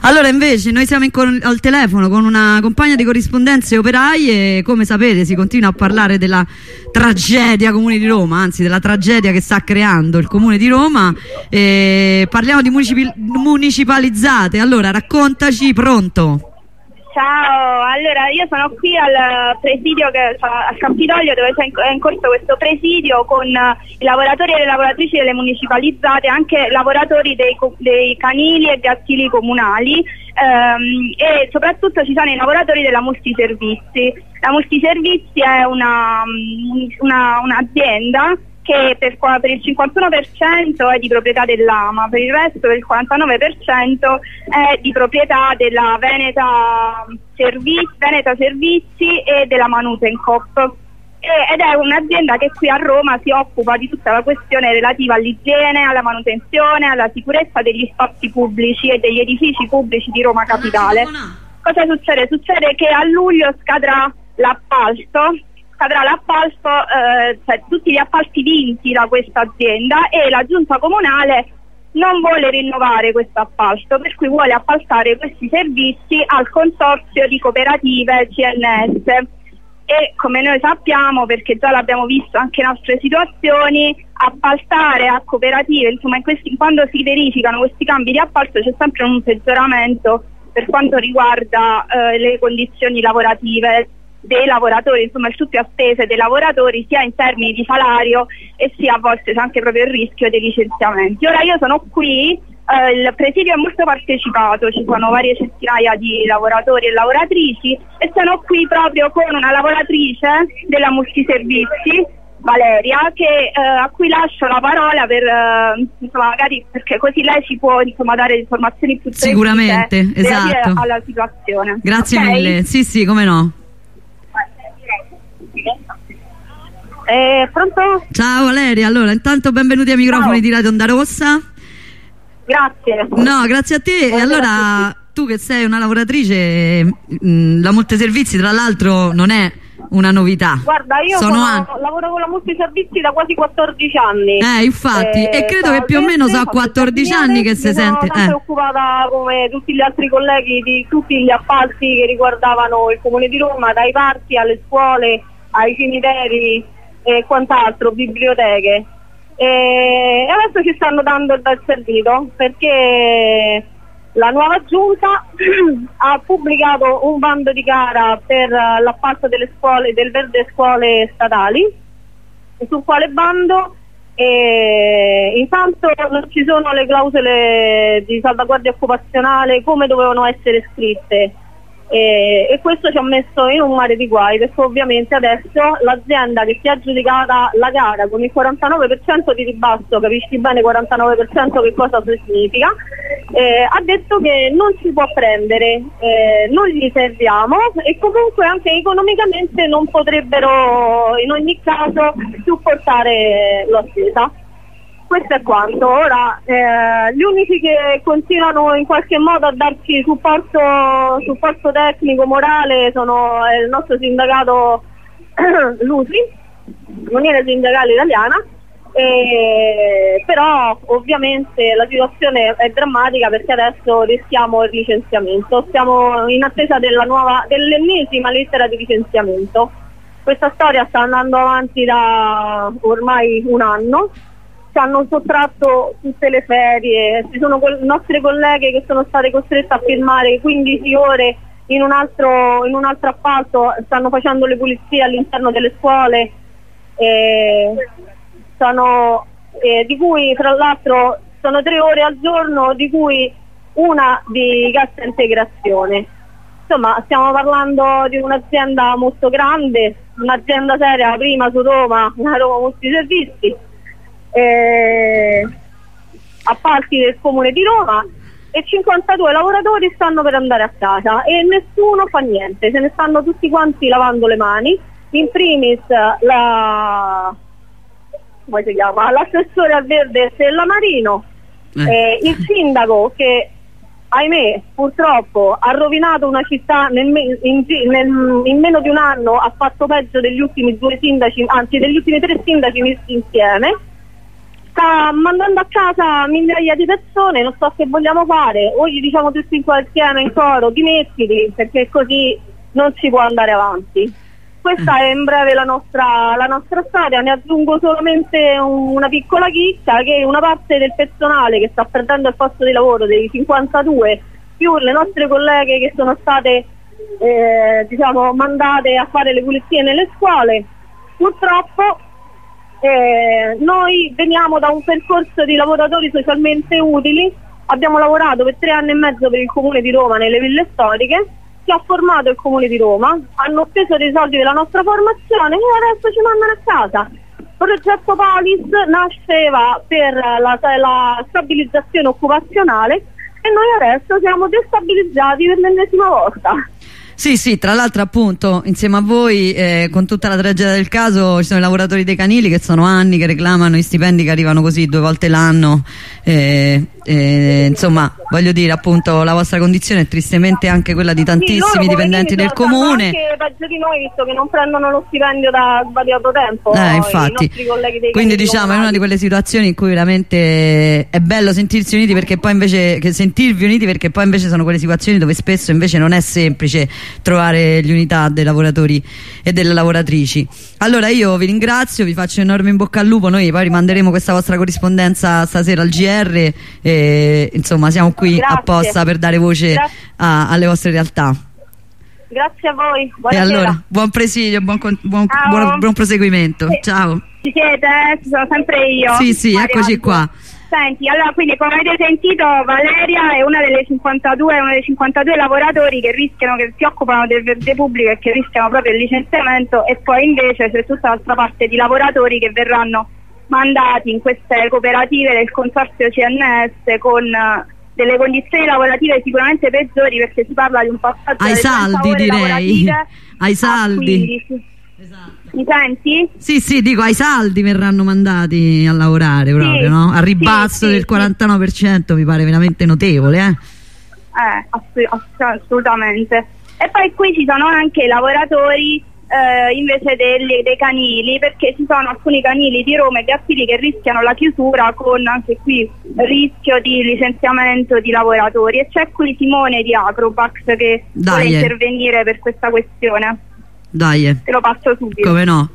Allora invece noi siamo al telefono con una compagna di corrispondenze operai e come sapete si continua a parlare della tragedia Comune di Roma, anzi della tragedia che sta creando il Comune di Roma. Parliamo di municipalizzate, allora raccontaci, pronto? Ciao, allora io sono qui al presidio, al Campidoglio, dove è in corso questo presidio con i lavoratori e le lavoratrici delle municipalizzate, anche lavoratori dei canili e gattili comunali, e soprattutto ci sono i lavoratori della Multiservizi. La Multiservizi è un'azienda che per il 51% è di proprietà dell'AMA, per il resto del 49% è di proprietà della Veneta Servizi e della Manutencoop. Ed è un'azienda che qui a Roma si occupa di tutta la questione relativa all'igiene, alla manutenzione, alla sicurezza degli spazi pubblici e degli edifici pubblici di Roma Capitale. Cosa succede? Succede che a luglio scadrà l'appalto, cioè tutti gli appalti vinti da questa azienda, e la giunta comunale non vuole rinnovare questo appalto, per cui vuole appaltare questi servizi al consorzio di cooperative CNS. E come noi sappiamo, perché già l'abbiamo visto anche in altre situazioni, appaltare a cooperative, insomma quando si verificano questi cambi di appalto c'è sempre un peggioramento per quanto riguarda le condizioni lavorative dei lavoratori, insomma il tutto a spese dei lavoratori sia in termini di salario e sia a volte c'è anche proprio il rischio dei licenziamenti. Ora io sono qui, il presidio è molto partecipato, ci sono varie centinaia di lavoratori e lavoratrici e sono qui proprio con una lavoratrice della Multiservizi, Valeria, a cui lascio la parola per insomma magari perché così lei ci può insomma dare informazioni più precise sicuramente, esatto, alla situazione. Grazie Okay? mille, sì come no. Pronto? Ciao Valeria, allora intanto benvenuti ai microfoni di Radio Onda Rossa. Grazie. No, grazie a te. E allora tu che sei una lavoratrice, la Multiservizi tra l'altro non è una novità. Guarda, io lavoro con la Multiservizi da quasi 14 anni. Infatti, e credo che più o meno so 14 anni che si sente. Sono sempre occupata come tutti gli altri colleghi di tutti gli appalti che riguardavano il Comune di Roma, dai parchi alle scuole, ai cimiteri e quant'altro, biblioteche. E adesso ci stanno dando il bel servito perché la nuova giunta ha pubblicato un bando di gara per l'appalto delle scuole, del verde scuole statali, sul quale bando intanto non ci sono le clausole di salvaguardia occupazionale come dovevano essere scritte, e questo ci ha messo in un mare di guai, perché ovviamente adesso l'azienda che si è aggiudicata la gara con il 49% di ribasso, capisci bene 49% che cosa significa, ha detto che non si può prendere, non gli serviamo e comunque anche economicamente non potrebbero in ogni caso supportare la spesa. Questo è quanto. Ora gli unici che continuano in qualche modo a darci supporto tecnico, morale, sono il nostro sindacato l'USI, l'Unione Sindacale Italiana, però ovviamente la situazione è drammatica perché adesso rischiamo il licenziamento, siamo in attesa dell'ennesima lettera di licenziamento. Questa storia sta andando avanti da ormai un anno. Ci hanno sottratto tutte le ferie, ci sono nostre colleghe che sono state costrette a firmare 15 ore in un altro appalto, stanno facendo le pulizie all'interno delle scuole, di cui tra l'altro sono 3 ore al giorno, di cui una di cassa integrazione. Insomma, stiamo parlando di un'azienda molto grande, un'azienda seria, prima su Roma, la Roma Multiservizi, appalti del Comune di Roma, e 52 lavoratori stanno per andare a casa e nessuno fa niente, se ne stanno tutti quanti lavando le mani, in primis l'assessore al verde Stella Marino, il sindaco che ahimè purtroppo ha rovinato una città in meno di un anno, ha fatto peggio degli ultimi 2 sindaci, anzi degli ultimi 3 sindaci messi insieme, sta mandando a casa migliaia di persone, non so che vogliamo fare, o gli diciamo tutti insieme in coro dimettiti, perché così non si può andare avanti. Questa è in breve la nostra storia. Ne aggiungo solamente una piccola chicca, che una parte del personale che sta perdendo il posto di lavoro, dei 52, più le nostre colleghe che sono state mandate a fare le pulizie nelle scuole, purtroppo noi veniamo da un percorso di lavoratori socialmente utili. Abbiamo lavorato per 3 anni e mezzo per il Comune di Roma nelle ville storiche, che ha formato il Comune di Roma, hanno speso dei soldi della nostra formazione e adesso ci mandano a casa. Il progetto Polis nasceva per la stabilizzazione occupazionale e noi adesso siamo destabilizzati per l'ennesima volta. Sì, tra l'altro appunto insieme a voi con tutta la tragedia del caso ci sono i lavoratori dei canili che sono anni che reclamano gli stipendi che arrivano così 2 volte l'anno, insomma voglio dire appunto la vostra condizione è tristemente anche quella di tantissimi dipendenti del comune. Anche peggio di noi, visto che non prendono lo stipendio da svariato tempo, infatti. I nostri colleghi dei quindi diciamo è una di quelle situazioni in cui veramente è bello sentirsi uniti, perché poi invece sentirvi uniti, perché poi invece sono quelle situazioni dove spesso invece non è semplice trovare l'unità dei lavoratori e delle lavoratrici. Allora io vi ringrazio, vi faccio un enorme in bocca al lupo, noi poi rimanderemo questa vostra corrispondenza stasera al GR e insomma siamo qui apposta per dare voce alle vostre realtà. Grazie a voi, buonasera. E allora buon presidio, buon proseguimento. Ciao. Ci siete? Ci sono sempre io. Sì, eccoci qua. Senti, allora quindi come avete sentito Valeria è una dei 52 lavoratori che rischiano, che si occupano del verde pubblico e che rischiano proprio il licenziamento, e poi invece c'è tutta l'altra parte di lavoratori che verranno mandati in queste cooperative del consorzio CNS con delle condizioni lavorative sicuramente peggiori, perché si parla di un passaggio ai saldi, direi ai saldi. Esatto. Mi senti? Sì, dico ai saldi verranno mandati a lavorare proprio, sì, no? A ribasso del 49%, mi pare veramente notevole, assolutamente. E poi qui ci sono anche i lavoratori invece dei canili, perché ci sono alcuni canili di Roma e di Appili che rischiano la chiusura, con anche qui rischio di licenziamento di lavoratori, e c'è qui Simone di Acrobax che vuole intervenire per questa questione. Dai, te lo passo subito. Come no?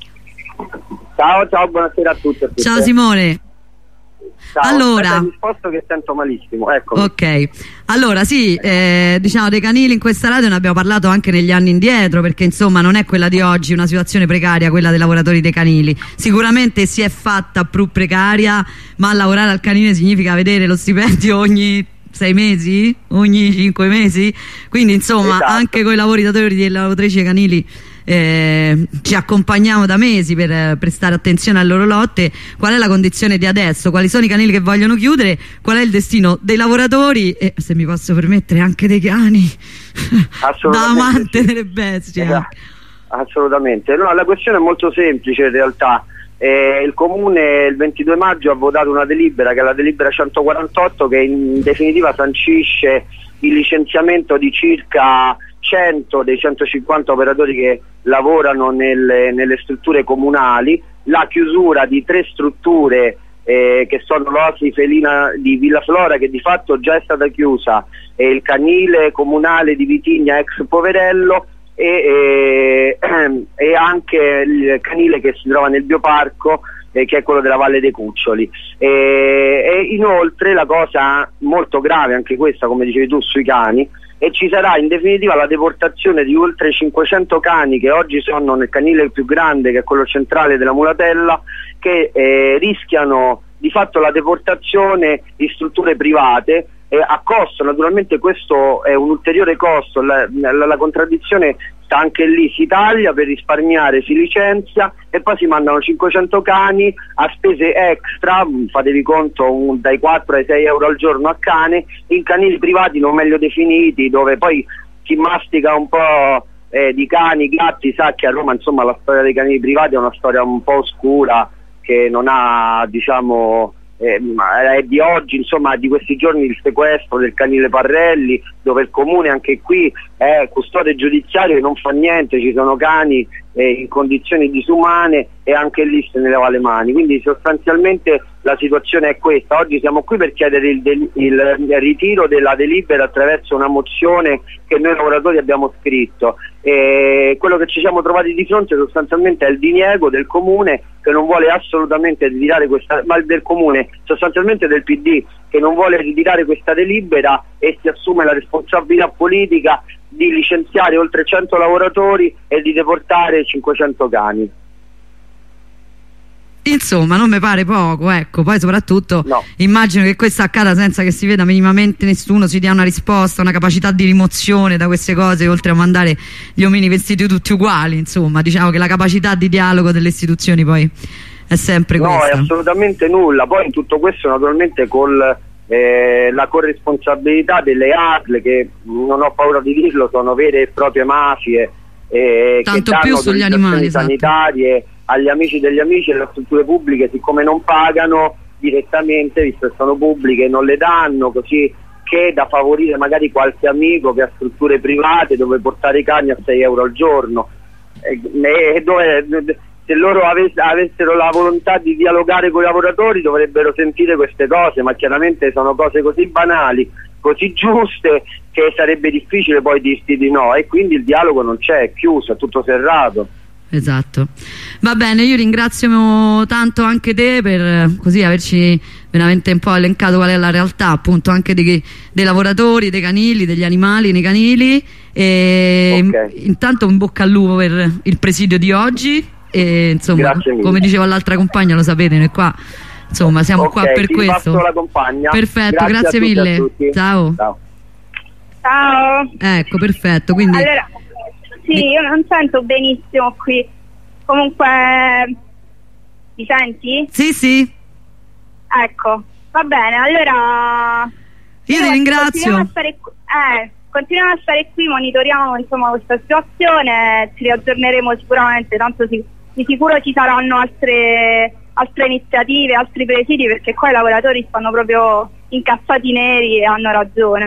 Ciao, buonasera a tutti. Ciao Simone. Ciao. Allora, ho risposto che sento malissimo, ecco. Ok, allora sì, diciamo dei canili in questa radio ne abbiamo parlato anche negli anni indietro, perché insomma non è quella di oggi una situazione precaria quella dei lavoratori dei canili, sicuramente si è fatta più precaria, ma lavorare al canile significa vedere lo stipendio ogni 6 mesi, ogni 5 mesi, quindi insomma esatto. Anche con i lavoratori e le lavoratrici canili ci accompagniamo da mesi per prestare attenzione alle loro lotte. Qual è la condizione di adesso? Quali sono i canili che vogliono chiudere? Qual è il destino dei lavoratori e, se mi posso permettere, anche dei cani da amante delle bestie? Assolutamente, no, la questione è molto semplice in realtà. Il Comune il 22 maggio ha votato una delibera, che è la delibera 148, che in definitiva sancisce il licenziamento di circa 100 dei 150 operatori che lavorano nelle strutture comunali, la chiusura di 3 strutture che sono l'Oasi Felina di Villa Flora, che di fatto già è stata chiusa, e il canile comunale di Vitigna ex Poverello, e anche il canile che si trova nel bioparco, che è quello della Valle dei Cuccioli, e inoltre la cosa molto grave anche questa, come dicevi tu, sui cani, e ci sarà in definitiva la deportazione di oltre 500 cani che oggi sono nel canile più grande, che è quello centrale della Mulatella, che rischiano di fatto la deportazione in strutture private a costo. Naturalmente questo è un ulteriore costo, la contraddizione sta anche lì: si taglia per risparmiare, si licenzia e poi si mandano 500 cani a spese extra, fatevi conto, dai 4 ai 6 euro al giorno a cane, in canili privati non meglio definiti, dove poi si mastica un po' di cani, gatti. Sa che a Roma insomma la storia dei canili privati è una storia un po' oscura, che non ha, diciamo, è di oggi, insomma, di questi giorni, il sequestro del canile Parrelli, dove il Comune anche qui è custode giudiziario e non fa niente. Ci sono cani in condizioni disumane, e anche lì se ne leva le mani. Quindi sostanzialmente la situazione è questa. Oggi siamo qui per chiedere il ritiro della delibera attraverso una mozione che noi lavoratori abbiamo scritto, e quello che ci siamo trovati di fronte sostanzialmente è il diniego del comune, che non vuole assolutamente ritirare questa, ma del comune, sostanzialmente del PD, che non vuole ritirare questa delibera e si assume la responsabilità politica di licenziare oltre 100 lavoratori e di deportare 500 cani. Insomma, non mi pare poco, ecco. Poi soprattutto no, immagino che questo accada senza che si veda minimamente nessuno, si dia una risposta, una capacità di rimozione da queste cose, oltre a mandare gli omini vestiti tutti uguali. Insomma, diciamo che la capacità di dialogo delle istituzioni poi è sempre questa. No, è assolutamente nulla. Poi in tutto questo naturalmente con la corresponsabilità delle ASL, che non ho paura di dirlo, sono vere e proprie mafie, tanto che più danno sugli animali sanitarie agli amici degli amici, e le strutture pubbliche, siccome non pagano direttamente, visto che sono pubbliche, non le danno, così che da favorire magari qualche amico che ha strutture private dove portare i cani a 6 euro al giorno. Se loro avessero la volontà di dialogare con i lavoratori dovrebbero sentire queste cose, ma chiaramente sono cose così banali, così giuste, che sarebbe difficile poi dirti di no, e quindi il dialogo non c'è, è chiuso, è tutto serrato. Esatto. Va bene, io ringrazio tanto anche te per così averci veramente un po' elencato qual è la realtà, appunto, anche dei lavoratori, dei canili, degli animali nei canili, e intanto in bocca al lupo per il presidio di oggi, e insomma, come dicevo all'altra compagna, lo sapete, noi qua insomma siamo qua per questo. La compagna. Perfetto, grazie mille. Ciao. Ciao. Ecco, perfetto, quindi allora, sì, io non sento benissimo qui. Comunque, mi senti? Sì, sì. Ecco, va bene, allora io ti ringrazio. Continuiamo a stare qui, monitoriamo insomma questa situazione, ci riaggiorneremo sicuramente, tanto di sicuro ci saranno altre iniziative, altri presidi, perché qua i lavoratori stanno proprio incazzati neri e hanno ragione.